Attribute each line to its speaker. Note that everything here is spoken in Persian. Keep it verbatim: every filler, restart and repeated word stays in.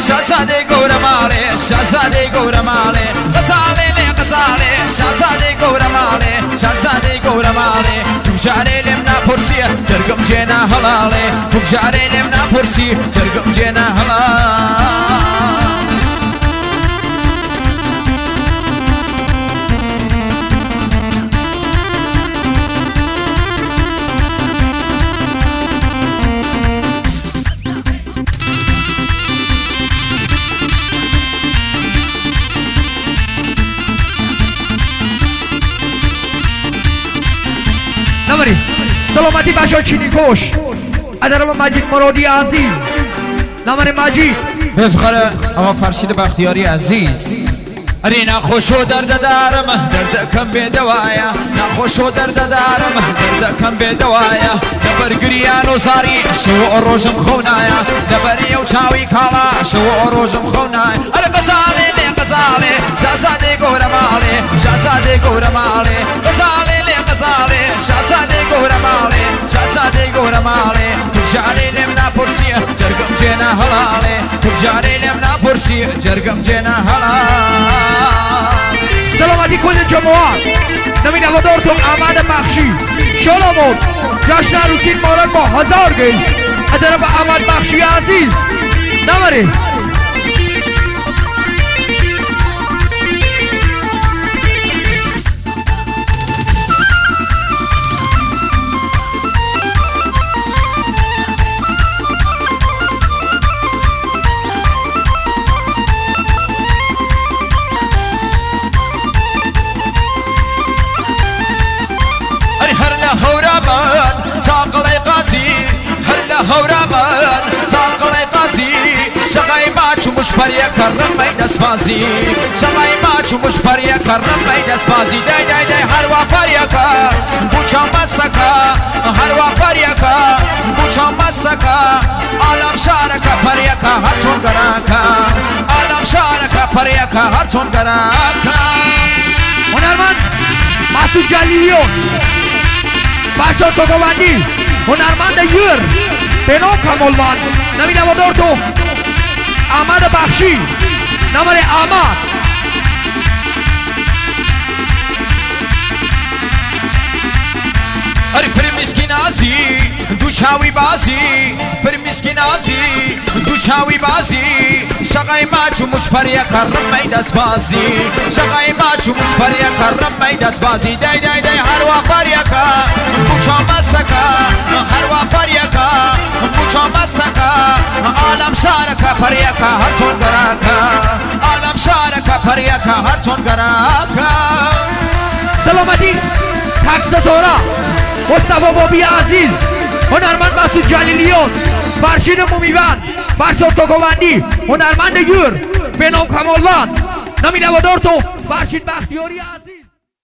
Speaker 1: شازاده گور ماله شازاده گور ماله غزاله لی غزاله شازاده گور ماله شازاده گور ماله بگجاره لم نپرسی جرگم جنا حلاله بگجاره لم نپرسی جرگم جنا حلال
Speaker 2: نماری سلامتی باشد چینی کوش ادرم مجید مرادی عزیز نماری مجید
Speaker 1: بفخره اما فرشید بختیاری عزیز اری نخوش و درد دارم درد کم به دوایا نخوش و درد دارم درد کم به دوایا دبر گریان و زاری شو و روزم خونایا دبر یو چاوی کالا شو و روزم خونایا اری غزاله لی غزاله شازاده گور ماله شازاده گور ماله غزاله لی غزاله شازاده گور ماله شازاده گور ماله بگجاره لم نپرسی جرگم جنا حلاله بگجاره لم نپرسی جرگم جنا حلال
Speaker 2: سلامتی کل جماعت نمی نوادارتون احمد بخشی شلامون جشن عروسی مارد با هزار گل ادرم احمد بخشی عزیز نماری
Speaker 1: هورمان تاقلي قاسي شغاي ماچو مش بريا كرم مي دسبازي شغاي ماچو مش بريا كرم مي دسبازي داي داي داي هروا بريا كا بوچا مسكا هروا بريا كا بوچا مسكا عالم شاركا بريا كا هرچون گراكا عالم شاركا بريا كا هرچون گراكا
Speaker 2: هنرمند مسعود جلیلیون بچه توگوندی هنرمند یور بنام کمالوان نمی نوادار تو احمد بخشی نمار احمد
Speaker 1: اری پر مسکین آزی دو چاوی بازی پر مسکین آزی دو چاوی بازی شغای ماچو مش پریا کرم می دست بازی شغای ماچو مش پریا کرم می دست بازی دای دای دای هروا پریا کا بوچا مسکا هروا پریا کا بوچا مسکا عالم شارکا پریا کا هر چون گراکا عالم شارکا پریا کا هر چون گراکا
Speaker 2: سلامتی تکس دورا مصطفی بابی عزیز هنرمند مسعود جلیلیون فرشید مومیون فرشاد توگوندی هنرمند یور بنام کمالوان نمی نوادار تو فرشید بختیاری عزیز